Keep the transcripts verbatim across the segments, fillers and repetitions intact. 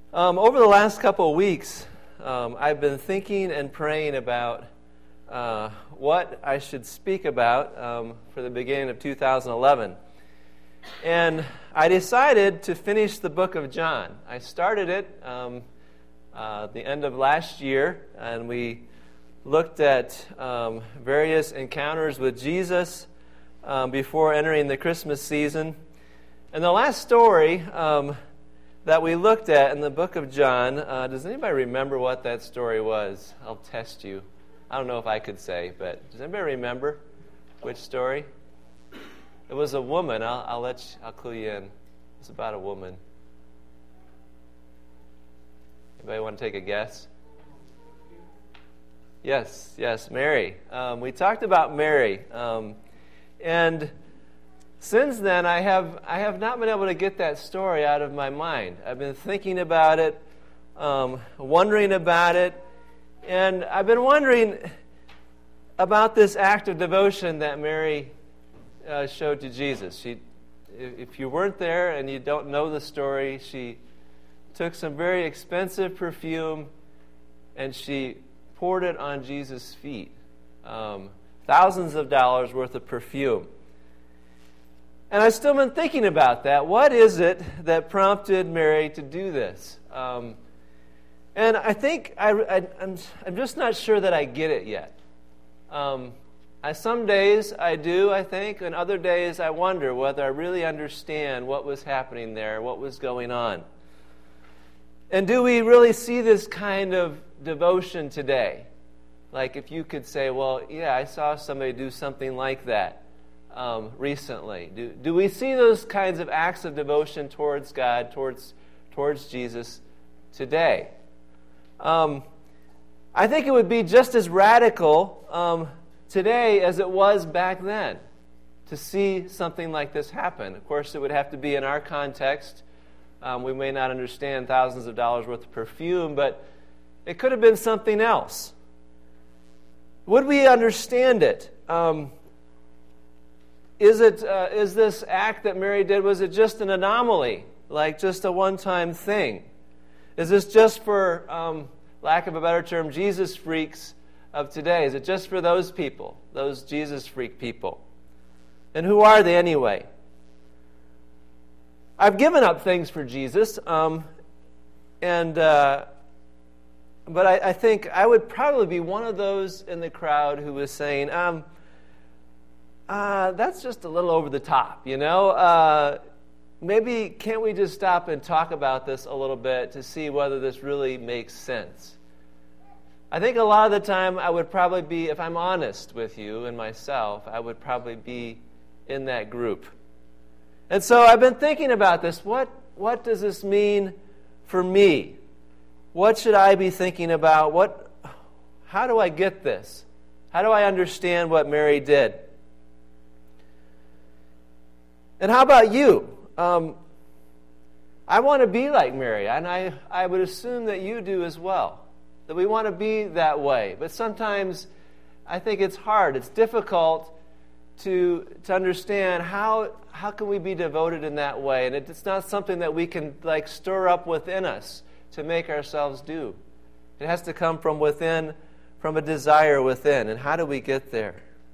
Um, over the last couple of weeks, um, I've been thinking and praying about uh, what I should speak about um, for the beginning of two thousand eleven. And I decided to finish the book of John. I started it um, uh, at the end of last year, and we looked at um, various encounters with Jesus um, before entering the Christmas season. And the last story um, that we looked at in the book of John, uh, does anybody remember what that story was? I'll test you. I don't know if I could say, but does anybody remember which story? It was a woman. I'll, I'll let you, I'll clue you in. It's about a woman. Anybody want to take a guess? Yes, yes, Mary. Um, we talked about Mary, um, and since then I have I have not been able to get that story out of my mind. I've been thinking about it, um, wondering about it, and I've been wondering about this act of devotion that Mary uh, showed to Jesus. She, if you weren't there and you don't know the story, she took some very expensive perfume and she poured it on Jesus' feet. Um, thousands of dollars worth of perfume. And I've still been thinking about that. What is it that prompted Mary to do this? Um, and I think I, I, I'm, I'm just not sure that I get it yet. Um, I, some days I do, I think, and other days I wonder whether I really understand what was happening there, what was going on. And do we really see this kind of devotion today? Like if you could say, well, yeah, I saw somebody do something like that um, recently. Do, do we see those kinds of acts of devotion towards God, towards, towards Jesus today? Um, I think it would be just as radical um, today as it was back then to see something like this happen. Of course, it would have to be in our context. Um, we may not understand thousands of dollars worth of perfume, but it could have been something else. Would we understand it? Um, is it uh, is this act that Mary did, was it just an anomaly, like just a one-time thing? Is this just for, um, lack of a better term, Jesus freaks of today? Is it just for those people, those Jesus freak people? And who are they anyway? I've given up things for Jesus, um, and uh, but I, I think I would probably be one of those in the crowd who was saying, um, uh, that's just a little over the top, you know? Uh, maybe can't we just stop and talk about this a little bit to see whether this really makes sense? I think a lot of the time I would probably be, if I'm honest with you and myself, I would probably be in that group. And so I've been thinking about this. What what does this mean for me? What should I be thinking about? What? How do I get this? How do I understand what Mary did? And how about you? Um, I want to be like Mary, and I, I would assume that you do as well, that we want to be that way. But sometimes I think it's hard. It's difficult to to understand how how can we be devoted in that way, and it's not something that we can like stir up within us to make ourselves do. It has to come from within, from a desire within. And how do we get there?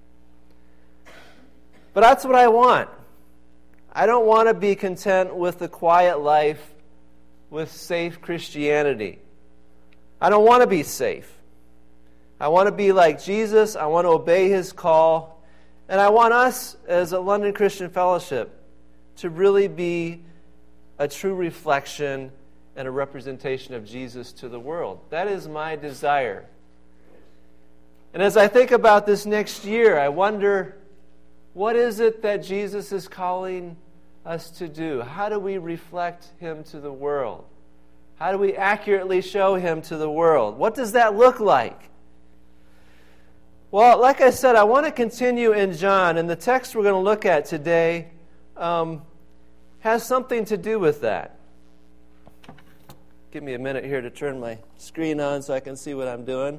But that's what I want. I don't want to be content with the quiet life, with safe Christianity. I don't want to be safe. I want to be like Jesus. I want to obey His call. And I want us, as a London Christian Fellowship, to really be a true reflection and a representation of Jesus to the world. That is my desire. And as I think about this next year, I wonder, what is it that Jesus is calling us to do? How do we reflect Him to the world? How do we accurately show Him to the world? What does that look like? Well, like I said, I want to continue in John, and the text we're going to look at today um, has something to do with that. Give me a minute here to turn my screen on so I can see what I'm doing.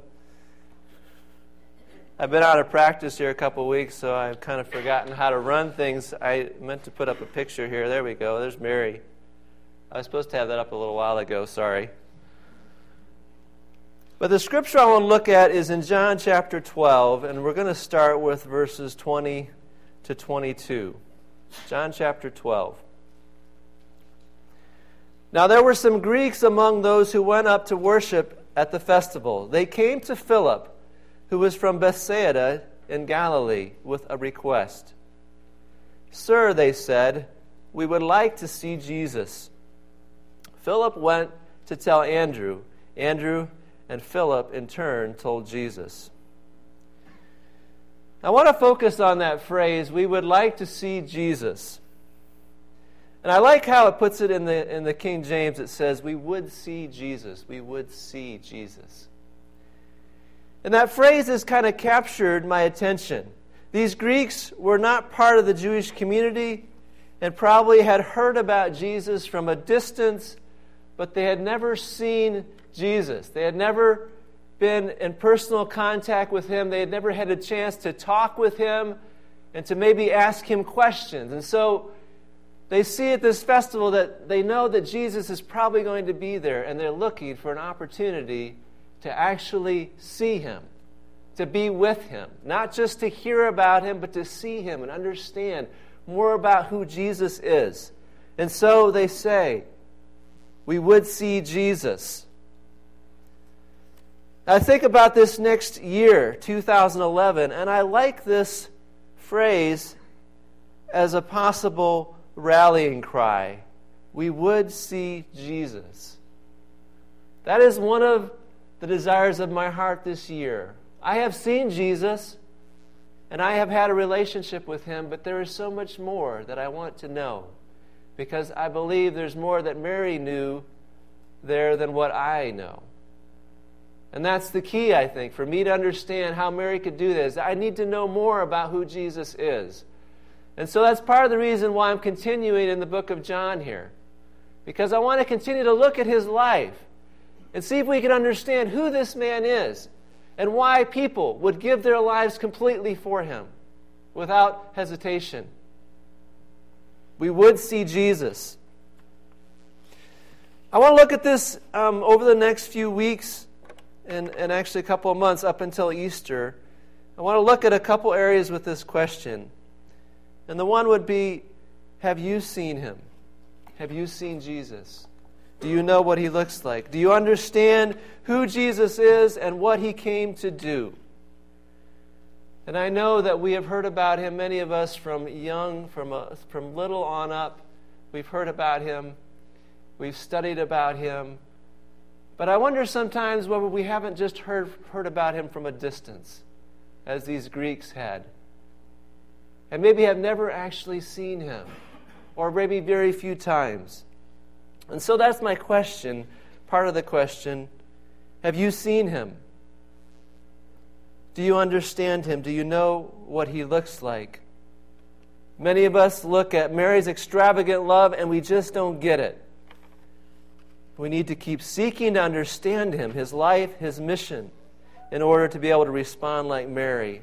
I've been out of practice here a couple of weeks, so I've kind of forgotten how to run things. I meant to put up a picture here. There we go. There's Mary I was supposed to have that up a little while ago, sorry. But the scripture I want to look at is in John chapter twelve, and we're going to start with verses twenty to twenty-two. John chapter twelve. Now there were some Greeks among those who went up to worship at the festival. They came to Philip, who was from Bethsaida in Galilee, with a request. "Sir," they said, "we would like to see Jesus." Philip went to tell Andrew. Andrew and Philip, in turn, told Jesus. I want to focus on that phrase, "we would like to see Jesus." And I like how it puts it in the in the King James. It says, "we would see Jesus." We would see Jesus. And that phrase has kind of captured my attention. These Greeks were not part of the Jewish community and probably had heard about Jesus from a distance, but they had never seen Jesus. They had never been in personal contact with him. They had never had a chance to talk with him and to maybe ask him questions. And so they see at this festival that they know that Jesus is probably going to be there, and they're looking for an opportunity to actually see him, to be with him, not just to hear about him, but to see him and understand more about who Jesus is. And so they say, "we would see Jesus." I think about this next year, two thousand eleven, and I like this phrase as a possible rallying cry. We would see Jesus. That is one of the desires of my heart this year. I have seen Jesus, and I have had a relationship with him, but there is so much more that I want to know, because I believe there's more that Mary knew there than what I know. And that's the key, I think, for me to understand how Mary could do this. I need to know more about who Jesus is. And so that's part of the reason why I'm continuing in the book of John here, because I want to continue to look at his life and see if we can understand who this man is and why people would give their lives completely for him without hesitation. We would see Jesus. I want to look at this um, over the next few weeks and, and actually a couple of months up until Easter. I want to look at a couple areas with this question. And the one would be, have you seen him? Have you seen Jesus? Do you know what he looks like? Do you understand who Jesus is and what he came to do? And I know that we have heard about him, many of us from young, from, uh, from little on up. We've heard about him. We've studied about him. But I wonder sometimes whether we haven't just heard, heard about him from a distance, as these Greeks had. And maybe have never actually seen him, or maybe very few times. And so that's my question, part of the question. Have you seen him? Do you understand him? Do you know what he looks like? Many of us look at Mary's extravagant love and we just don't get it. We need to keep seeking to understand him, his life, his mission, in order to be able to respond like Mary.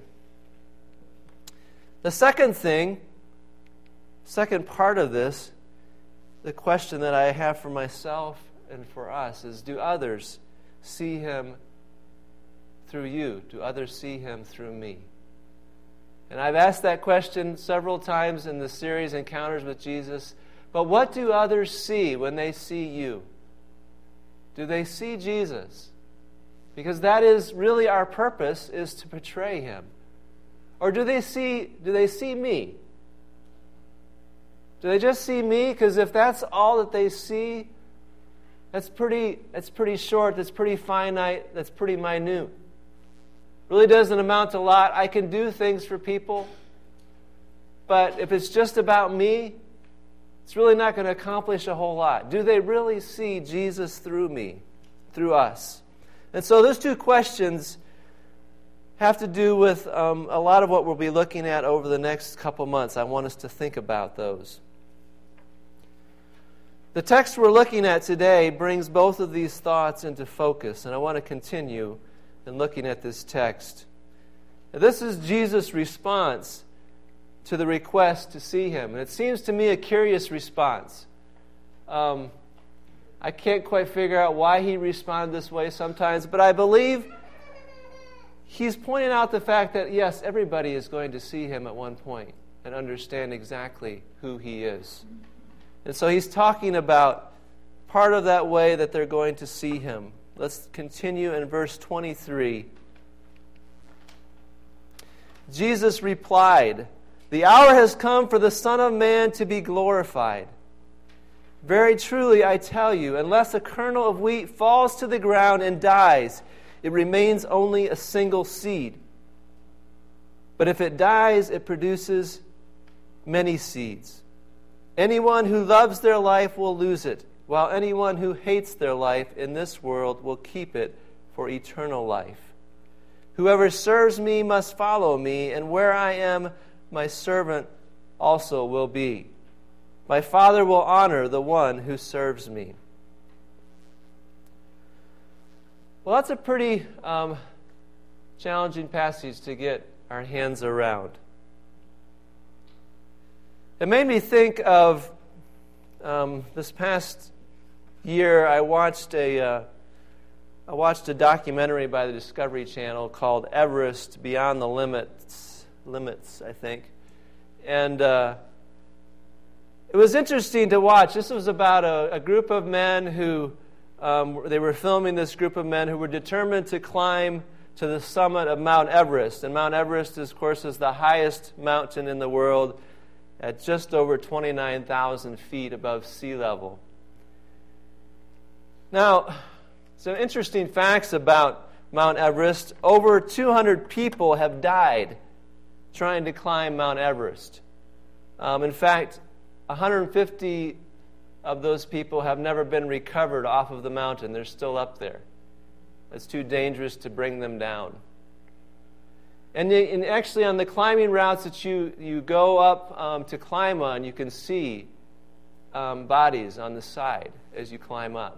The second thing, second part of this, the question that I have for myself and for us is, do others see him through you? Do others see him through me? And I've asked that question several times in the series Encounters with Jesus. But what do others see when they see you? Do they see Jesus? Because that is really our purpose, is to portray him. Or do they see do they see me? Do they just see me? Because if that's all that they see, that's pretty that's pretty short, that's pretty finite, that's pretty minute. Really doesn't amount to a lot. I can do things for people, but if it's just about me, it's really not going to accomplish a whole lot. Do they really see Jesus through me, through us? And so those two questions have to do with um, a lot of what we'll be looking at over the next couple months. I want us to think about those. The text we're looking at today brings both of these thoughts into focus, and I want to continue in looking at this text. This is Jesus' response to the request to see him. And it seems to me a curious response. Um, I can't quite figure out why he responded this way sometimes, but I believe he's pointing out the fact that, yes, everybody is going to see him at one point and understand exactly who he is. And so he's talking about part of that way that they're going to see him. Let's continue in verse twenty-three. Jesus replied, "The hour has come for the Son of Man to be glorified. Very truly, I tell you, unless a kernel of wheat falls to the ground and dies, it remains only a single seed. But if it dies, it produces many seeds. Anyone who loves their life will lose it, while anyone who hates their life in this world will keep it for eternal life. Whoever serves me must follow me, and where I am, my servant also will be. My Father will honor the one who serves me." Well, that's a pretty um, challenging passage to get our hands around. It made me think of um, this past year. I watched a uh, I watched a documentary by the Discovery Channel called Everest: Beyond the Limits. Limits, I think, and. Uh, It was interesting to watch. This was about a, a group of men who, um, they were filming this group of men who were determined to climb to the summit of Mount Everest. And Mount Everest, is, of course, is the highest mountain in the world at just over twenty-nine thousand feet above sea level. Now, some interesting facts about Mount Everest. Over two hundred people have died trying to climb Mount Everest. Um, in fact, one hundred fifty of those people have never been recovered off of the mountain. They're still up there. It's too dangerous to bring them down. And, they, and actually on the climbing routes that you, you go up um, to climb on, you can see um, bodies on the side as you climb up.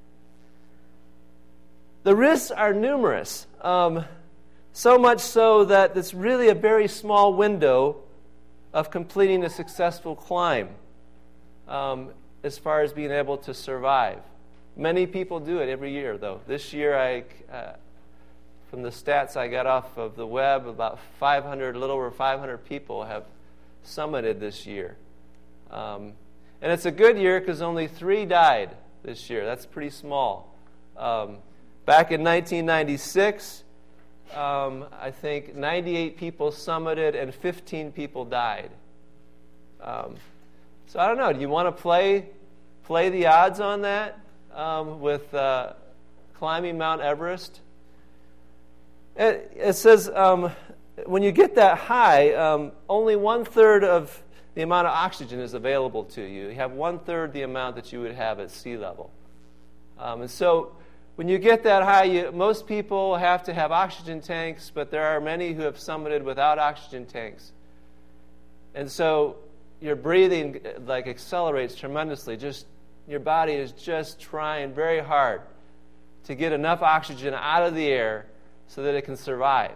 The risks are numerous, um, so much so that it's really a very small window of completing a successful climb um, as far as being able to survive. Many people do it every year, though. This year, I, uh, from the stats I got off of the web, about five hundred, a little over five hundred people have summited this year. Um, and it's a good year because only three died this year. That's pretty small. Um, back in nineteen ninety-six, Um, I think ninety-eight people summited and fifteen people died. Um, so I don't know. Do you want to play play the odds on that um, with uh, climbing Mount Everest? It, it says um, when you get that high, um, only one third of the amount of oxygen is available to you. You have one third the amount that you would have at sea level, um, and so. When you get that high, you, most people have to have oxygen tanks, but there are many who have summited without oxygen tanks. And so your breathing like accelerates tremendously. Just your body is just trying very hard to get enough oxygen out of the air so that it can survive.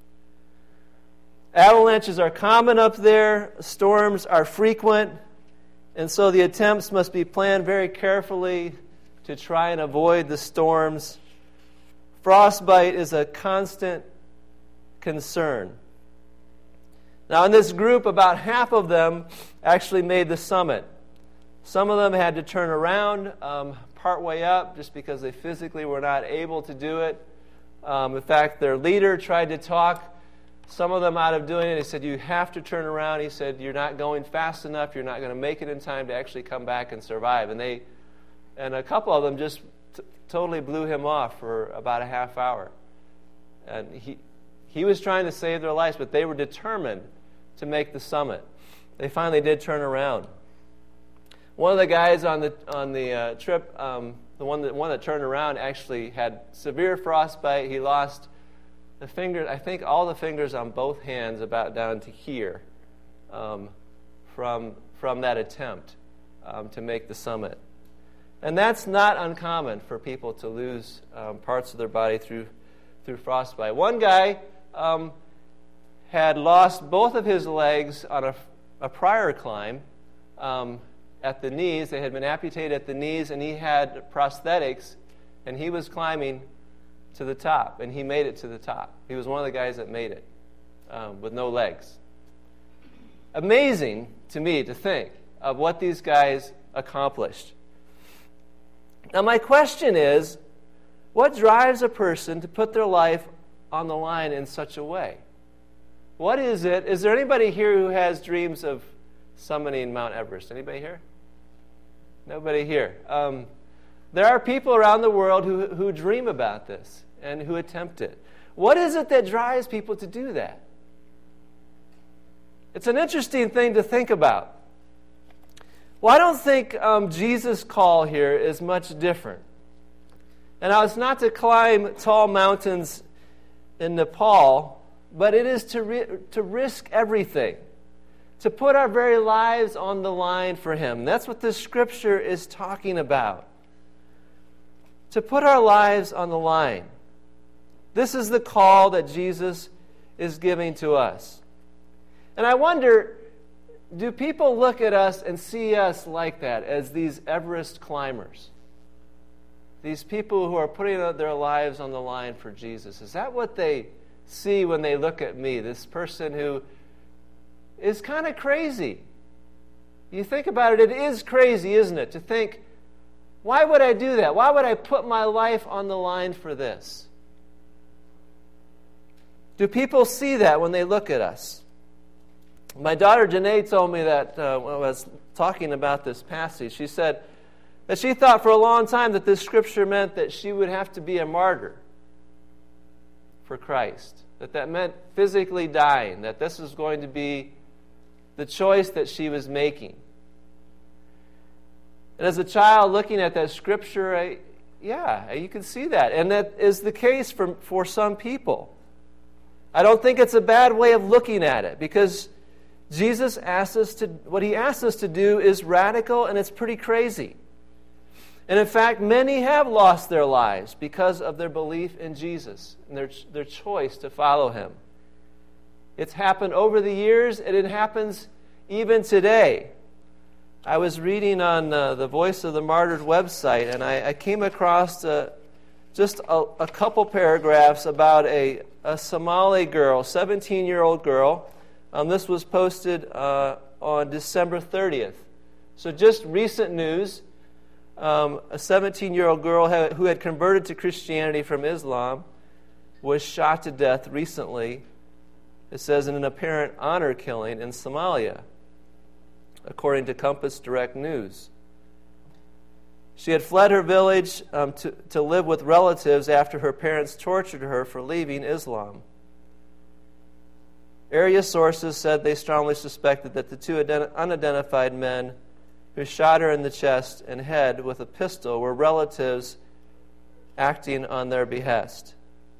Avalanches are common up there. Storms are frequent. And so the attempts must be planned very carefully to try and avoid the storms. Frostbite is a constant concern. Now, in this group, about half of them actually made the summit. Some of them had to turn around um, partway up just because they physically were not able to do it. Um, in fact, their leader tried to talk some of them out of doing it. He said, "You have to turn around." He said, "You're not going fast enough. You're not going to make it in time to actually come back and survive." And they And a couple of them just t- totally blew him off for about a half hour. And he he was trying to save their lives, but they were determined to make the summit. They finally did turn around. One of the guys on the on the uh, trip, um, the one that one that turned around, actually had severe frostbite. He lost the fingers, I think all the fingers on both hands, about down to here, um, from from that attempt um, to make the summit. And that's not uncommon for people to lose um, parts of their body through through frostbite. One guy um, had lost both of his legs on a, a prior climb, um, at the knees. They had been amputated at the knees, and he had prosthetics, and he was climbing to the top, and he made it to the top. He was one of the guys that made it um, with no legs. Amazing to me to think of what these guys accomplished. Now, my question is, what drives a person to put their life on the line in such a way? What is it? Is there anybody here who has dreams of summiting Mount Everest? Anybody here? Nobody here. Um, there are people around the world who, who dream about this and who attempt it. What is it that drives people to do that? It's an interesting thing to think about. Well, I don't think um, Jesus' call here is much different. And now, it's not to climb tall mountains in Nepal, but it is to ri- to risk everything, to put our very lives on the line for Him. That's what this scripture is talking about. To put our lives on the line. This is the call that Jesus is giving to us. And I wonder, do people look at us and see us like that, as these Everest climbers? These people who are putting their lives on the line for Jesus. Is that what they see when they look at me? This person who is kind of crazy. You think about it, it is crazy, isn't it? To think, why would I do that? Why would I put my life on the line for this? Do people see that when they look at us? My daughter Janae told me that uh, when I was talking about this passage, she said that she thought for a long time that this scripture meant that she would have to be a martyr for Christ. That that meant physically dying, that this was going to be the choice that she was making. And as a child looking at that scripture, I, yeah, you can see that. And that is the case for, for some people. I don't think it's a bad way of looking at it, because Jesus asks us to, what He asks us to do is radical, and it's pretty crazy. And in fact, many have lost their lives because of their belief in Jesus and their, their choice to follow Him. It's happened over the years, and it happens even today. I was reading on uh, the Voice of the Martyrs website, and I, I came across uh, just a, a couple paragraphs about a, a Somali girl, seventeen-year-old girl. Um, this was posted uh, on December thirtieth. So just recent news. Um, a seventeen-year-old girl ha- who had converted to Christianity from Islam was shot to death recently, it says, in an apparent honor killing in Somalia, according to Compass Direct News. She had fled her village um, to, to live with relatives after her parents tortured her for leaving Islam. Area sources said they strongly suspected that the two ident- unidentified men who shot her in the chest and head with a pistol were relatives acting on their behest.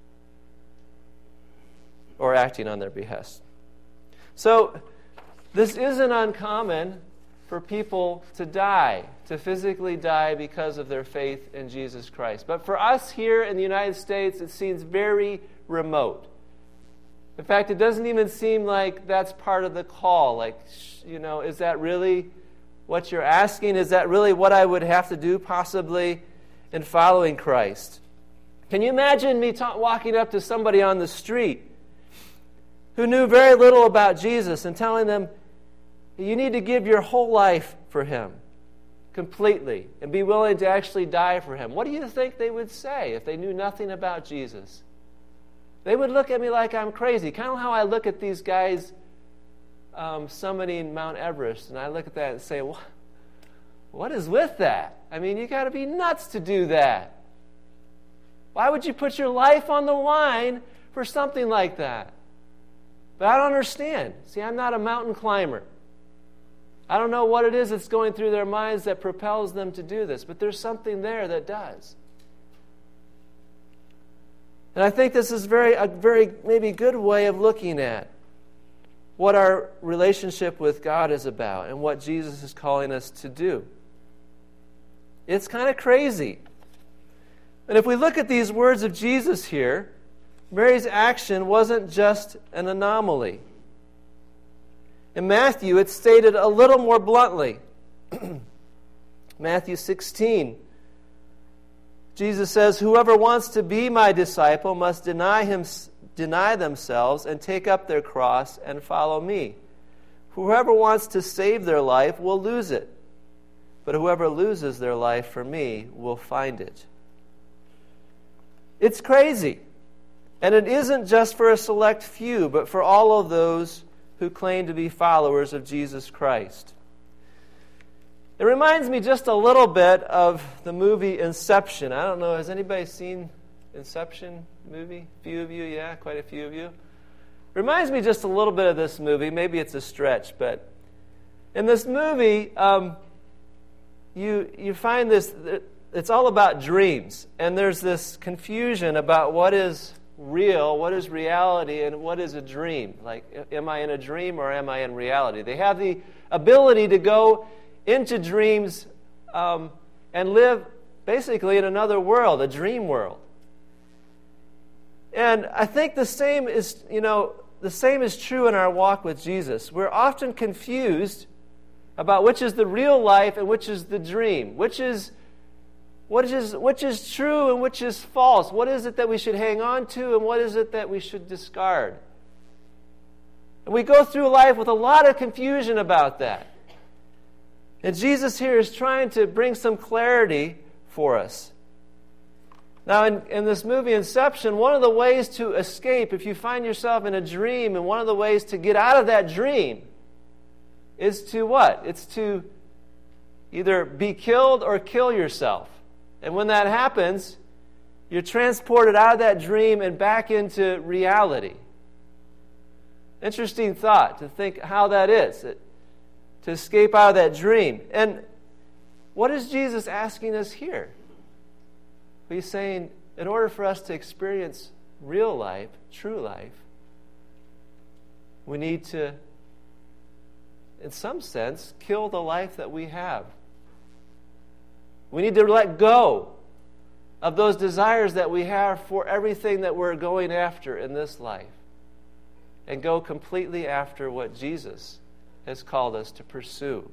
Or acting on their behest. So, this isn't uncommon for people to die, to physically die because of their faith in Jesus Christ. But for us here in the United States, it seems very remote. In fact, it doesn't even seem like that's part of the call. Like, you know, is that really what you're asking? Is that really what I would have to do, possibly, in following Christ? Can you imagine me ta- walking up to somebody on the street who knew very little about Jesus and telling them, you need to give your whole life for Him, completely, and be willing to actually die for Him? What do you think they would say if they knew nothing about Jesus? They would look at me like I'm crazy, kind of how I look at these guys um, summiting Mount Everest, and I look at that and say, what, what is with that? I mean, you got to be nuts to do that. Why would you put your life on the line for something like that? But I don't understand. See, I'm not a mountain climber. I don't know what it is that's going through their minds that propels them to do this, but there's something there that does. And I think this is very a very maybe good way of looking at what our relationship with God is about and what Jesus is calling us to do. It's kind of crazy. And if we look at these words of Jesus here, Mary's action wasn't just an anomaly. In Matthew, it's stated a little more bluntly. Matthew sixteen, Jesus says, "Whoever wants to be my disciple must deny him, deny themselves and take up their cross and follow me. Whoever wants to save their life will lose it, but whoever loses their life for me will find it." It's crazy. And it isn't just for a select few, but for all of those who claim to be followers of Jesus Christ. It reminds me just a little bit of the movie Inception. I don't know, has anybody seen Inception movie? A few of you, yeah, quite a few of you. Reminds me just a little bit of this movie. Maybe it's a stretch, but in this movie, um, you you find this, it's all about dreams. And there's this confusion about what is real, what is reality, and what is a dream. Like, am I in a dream or am I in reality? They have the ability to go into dreams um, and live basically in another world, a dream world. And I think the same is, you know, the same is true in our walk with Jesus. We're often confused about which is the real life and which is the dream, which is what is which is true and which is false. What is it that we should hang on to and what is it that we should discard? And we go through life with a lot of confusion about that. And Jesus here is trying to bring some clarity for us. Now, in, in this movie, Inception, one of the ways to escape, if you find yourself in a dream, and one of the ways to get out of that dream is to what? It's to either be killed or kill yourself. And when that happens, you're transported out of that dream and back into reality. Interesting thought to think how that is. It, to escape out of that dream. And what is Jesus asking us here? He's saying, in order for us to experience real life, true life, we need to, in some sense, kill the life that we have. We need to let go of those desires that we have for everything that we're going after in this life and go completely after what Jesus has called us to pursue.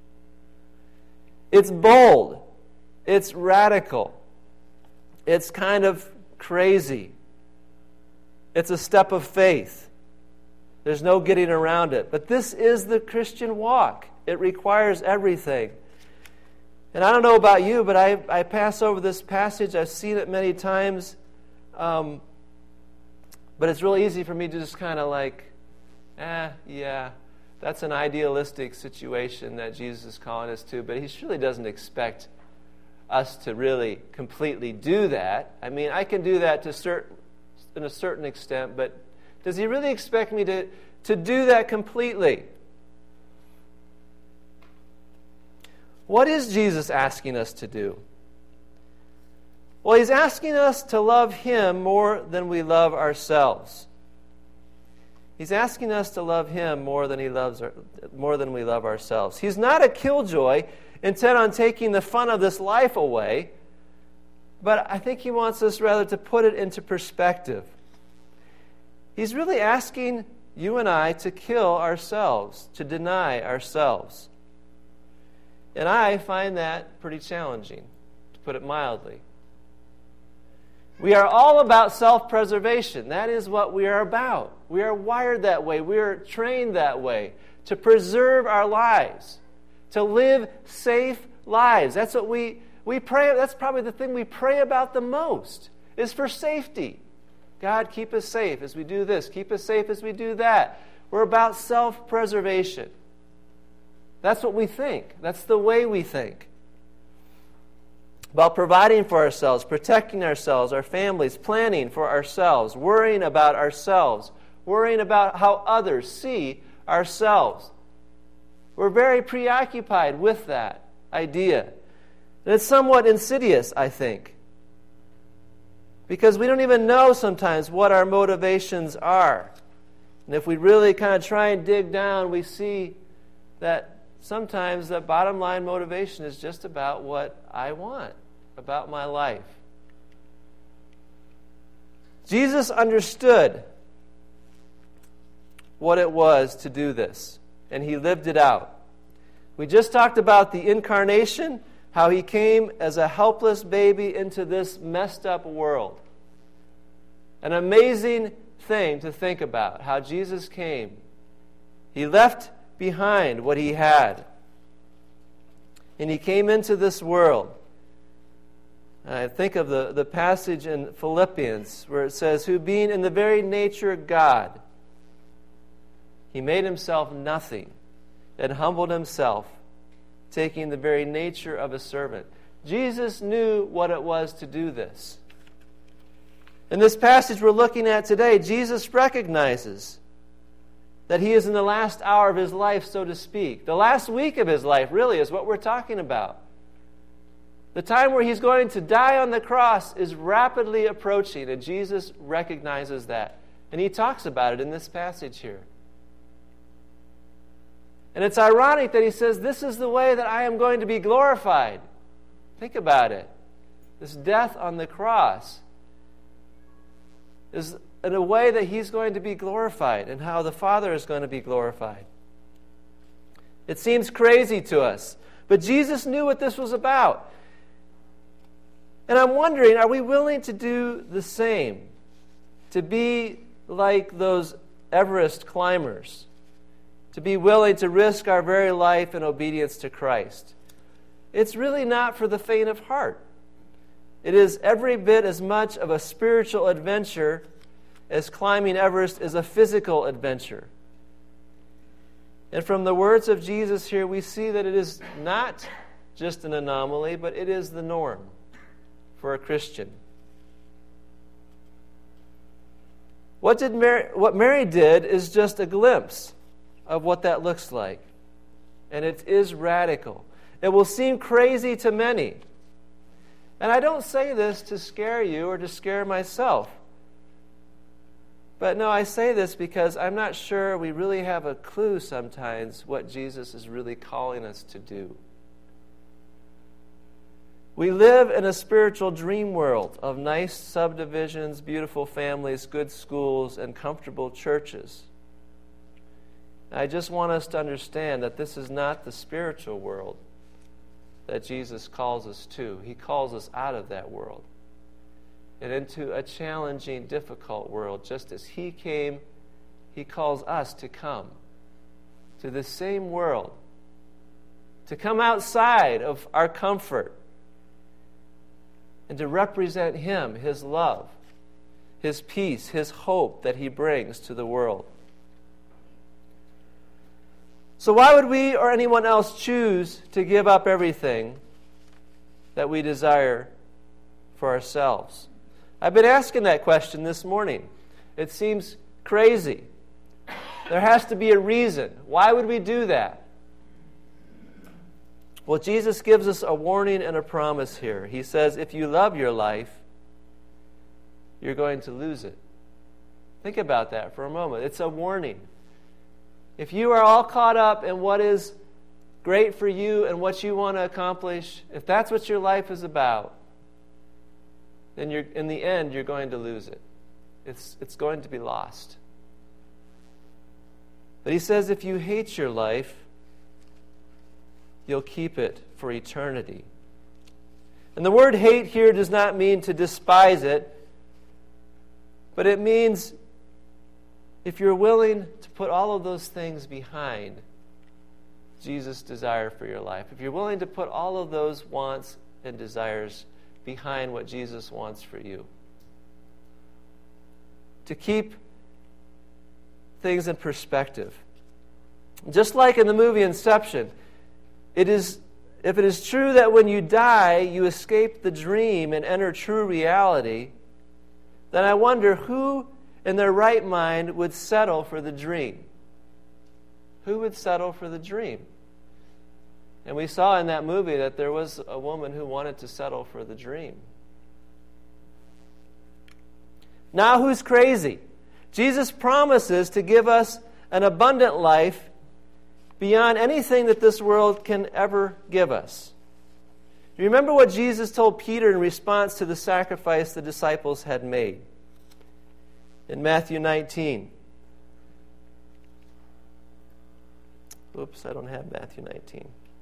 It's bold. It's radical. It's kind of crazy. It's a step of faith. There's no getting around it. But this is the Christian walk. It requires everything. And I don't know about you, but I, I pass over this passage. I've seen it many times. Um, but it's really easy for me to just kind of like, eh, yeah, that's an idealistic situation that Jesus is calling us to, but he surely doesn't expect us to really completely do that. I mean, I can do that to certain, in a certain extent, but does he really expect me to, to do that completely? What is Jesus asking us to do? Well, he's asking us to love him more than we love ourselves. He's asking us to love him more than he loves our, more than we love ourselves. He's not a killjoy intent on taking the fun of this life away, but I think he wants us rather to put it into perspective. He's really asking you and I to kill ourselves, to deny ourselves. And I find that pretty challenging, to put it mildly. We are all about self-preservation. That is what we are about. We are wired that way. We are trained that way, to preserve our lives, to live safe lives. That's what we, we pray. That's probably the thing we pray about the most, is for safety. God, keep us safe as we do this. Keep us safe as we do that. We're about self-preservation. That's what we think. That's the way we think. About providing for ourselves, protecting ourselves, our families, planning for ourselves, worrying about ourselves, worrying about how others see ourselves. We're very preoccupied with that idea. And it's somewhat insidious, I think, because we don't even know sometimes what our motivations are. And if we really kind of try and dig down, we see that sometimes the bottom line motivation is just about what I want, about my life. Jesus understood what it was to do this, and he lived it out. We just talked about the incarnation, how he came as a helpless baby into this messed up world. An amazing thing to think about, how Jesus came. He left behind what he had. And he came into this world. I think of the, the passage in Philippians where it says, who being in the very nature God, he made himself nothing and humbled himself, taking the very nature of a servant. Jesus knew what it was to do this. In this passage we're looking at today, Jesus recognizes that he is in the last hour of his life, so to speak. The last week of his life, really, is what we're talking about. The time where he's going to die on the cross is rapidly approaching, and Jesus recognizes that. And he talks about it in this passage here. And it's ironic that he says, this is the way that I am going to be glorified. Think about it. This death on the cross is in a way that he's going to be glorified and how the Father is going to be glorified. It seems crazy to us, but Jesus knew what this was about. And I'm wondering, are we willing to do the same? To be like those Everest climbers? To be willing to risk our very life in obedience to Christ? It's really not for the faint of heart. It is every bit as much of a spiritual adventure as climbing Everest is a physical adventure. And from the words of Jesus here, we see that it is not just an anomaly, but it is the norm for a Christian. What did Mary, what Mary did is just a glimpse of what that looks like. And it is radical. It will seem crazy to many. And I don't say this to scare you or to scare myself. But no, I say this because I'm not sure we really have a clue sometimes what Jesus is really calling us to do. We live in a spiritual dream world of nice subdivisions, beautiful families, good schools, and comfortable churches. I just want us to understand that this is not the spiritual world that Jesus calls us to. He calls us out of that world and into a challenging, difficult world. Just as he came, he calls us to come to the same world, to come outside of our comfort and to represent him, his love, his peace, his hope that he brings to the world. So why would we or anyone else choose to give up everything that we desire for ourselves? I've been asking that question this morning. It seems crazy. There has to be a reason. Why would we do that? Well, Jesus gives us a warning and a promise here. He says, if you love your life, you're going to lose it. Think about that for a moment. It's a warning. If you are all caught up in what is great for you and what you want to accomplish, if that's what your life is about, then you're, in the end, you're going to lose it. It's, it's going to be lost. But he says if you hate your life, you'll keep it for eternity. And the word hate here does not mean to despise it, but it means if you're willing to put all of those things behind Jesus' desire for your life, if you're willing to put all of those wants and desires behind what Jesus wants for you, to keep things in perspective. Just like in the movie Inception, it is, if it is true that when you die, you escape the dream and enter true reality, then I wonder who in their right mind would settle for the dream. Who would settle for the dream? And we saw in that movie that there was a woman who wanted to settle for the dream. Now who's crazy? Jesus promises to give us an abundant life beyond anything that this world can ever give us. You remember what Jesus told Peter in response to the sacrifice the disciples had made? In Matthew nineteen. Oops, I don't have Matthew nineteen.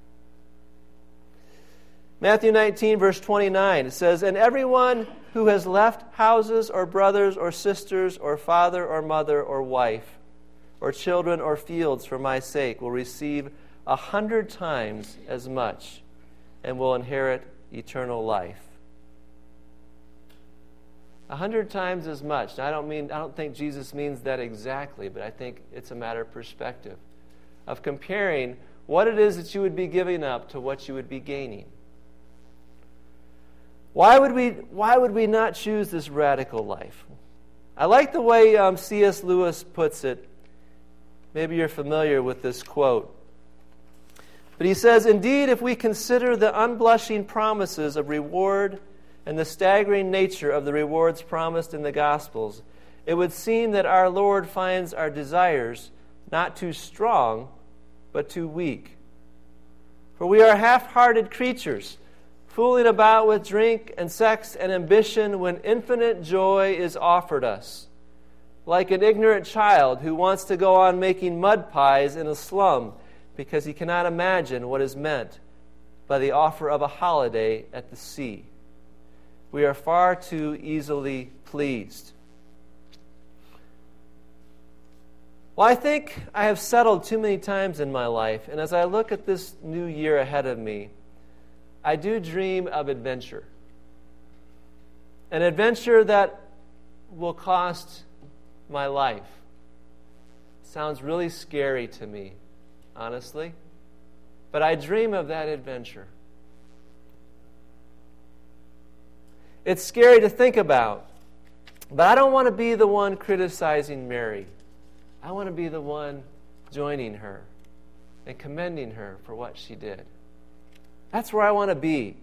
Matthew nineteen, verse twenty-nine, it says, "And everyone who has left houses or brothers or sisters or father or mother or wife or children or fields for my sake will receive a hundred times as much and will inherit eternal life." A hundred times as much. Now, I don't mean I don't think Jesus means that exactly, but I think it's a matter of perspective, of comparing what it is that you would be giving up to what you would be gaining. Why would we, why would we not choose this radical life? I like the way um, C S Lewis puts it. Maybe you're familiar with this quote. But he says, "Indeed, if we consider the unblushing promises of reward and the staggering nature of the rewards promised in the Gospels, it would seem that our Lord finds our desires not too strong, but too weak. For we are half-hearted creatures, fooling about with drink and sex and ambition when infinite joy is offered us, like an ignorant child who wants to go on making mud pies in a slum because he cannot imagine what is meant by the offer of a holiday at the sea. We are far too easily pleased." Well, I think I have settled too many times in my life, and as I look at this new year ahead of me, I do dream of adventure. An adventure that will cost my life. Sounds really scary to me, honestly. But I dream of that adventure. It's scary to think about, but I don't want to be the one criticizing Mary. I want to be the one joining her and commending her for what she did. That's where I want to be.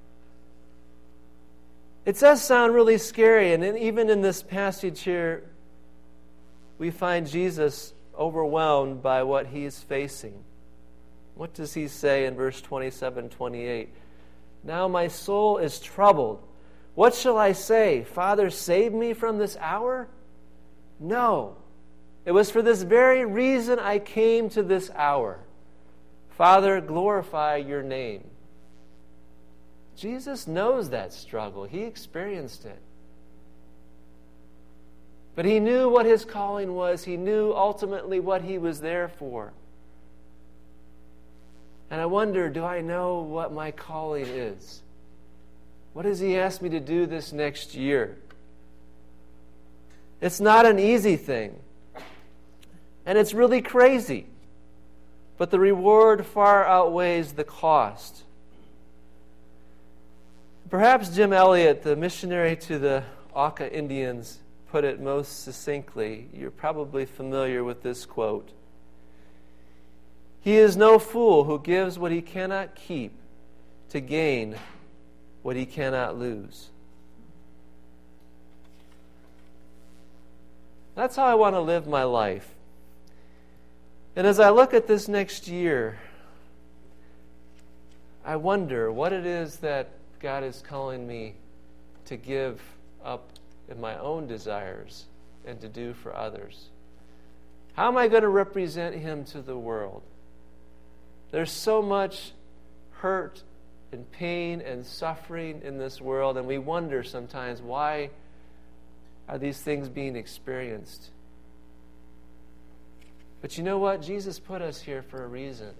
It does sound really scary, and even in this passage here, we find Jesus overwhelmed by what he's facing. What does he say in verse twenty-seven, twenty-eight? "Now my soul is troubled. What shall I say? Father, save me from this hour? No. It was for this very reason I came to this hour. Father, glorify your name." Jesus knows that struggle. He experienced it. But he knew what his calling was. He knew ultimately what he was there for. And I wonder, do I know what my calling is? What does he ask me to do this next year? It's not an easy thing. And it's really crazy. But the reward far outweighs the cost. Perhaps Jim Elliot, the missionary to the Auca Indians, put it most succinctly. You're probably familiar with this quote. "He is no fool who gives what he cannot keep to gain what he cannot lose." That's how I want to live my life. And as I look at this next year, I wonder what it is that God is calling me to give up in my own desires and to do for others. How am I going to represent him to the world? There's so much hurt and pain and suffering in this world, and we wonder sometimes, why are these things being experienced? But you know what? Jesus put us here for a reason.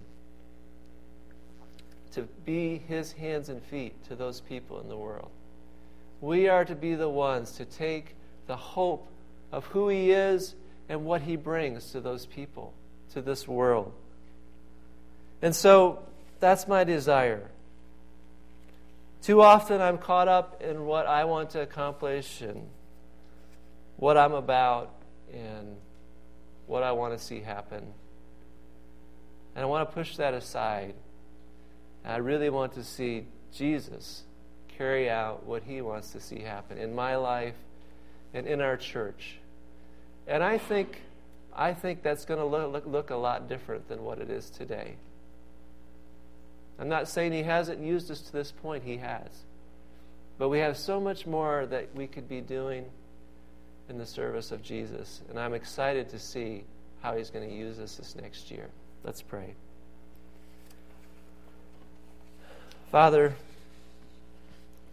To be his hands and feet to those people in the world. We are to be the ones to take the hope of who he is and what he brings to those people, to this world. And so, that's my desire. Too often I'm caught up in what I want to accomplish and what I'm about and what I want to see happen. And I want to push that aside. I really want to see Jesus carry out what he wants to see happen in my life and in our church. And I think I think that's going to look, look a lot different than what it is today. I'm not saying he hasn't used us to this point. He has. But we have so much more that we could be doing in the service of Jesus. And I'm excited to see how he's going to use us this next year. Let's pray. Father,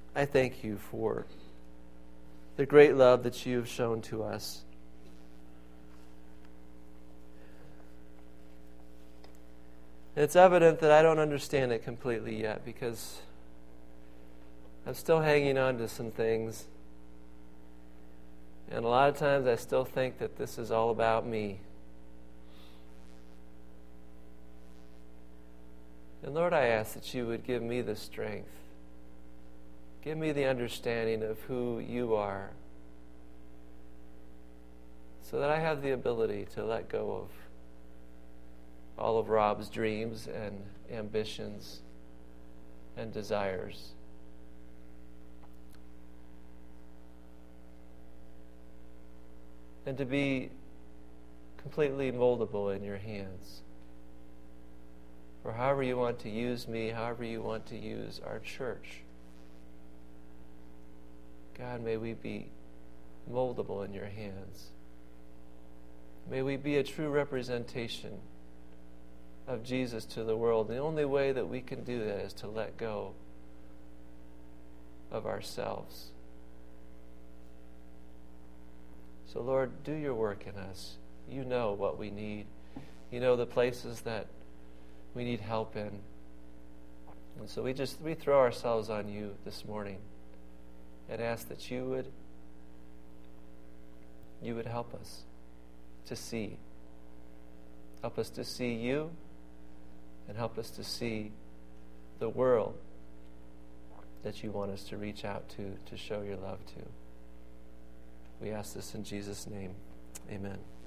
I thank you for the great love that you have shown to us. It's evident that I don't understand it completely yet because I'm still hanging on to some things. And a lot of times I still think that this is all about me. And Lord, I ask that you would give me the strength. Give me the understanding of who you are so that I have the ability to let go of all of Rob's dreams and ambitions and desires. And to be completely moldable in your hands. For however you want to use me, however you want to use our church. God, may we be moldable in your hands. May we be a true representation of Jesus to the world. The only way that we can do that is to let go of ourselves. So Lord, do your work in us. You know what we need. You know the places that we need help in. And so we just we throw ourselves on you this morning and ask that you would you would help us to see. Help us to see you and help us to see the world that you want us to reach out to, to show your love to. We ask this in Jesus' name. Amen.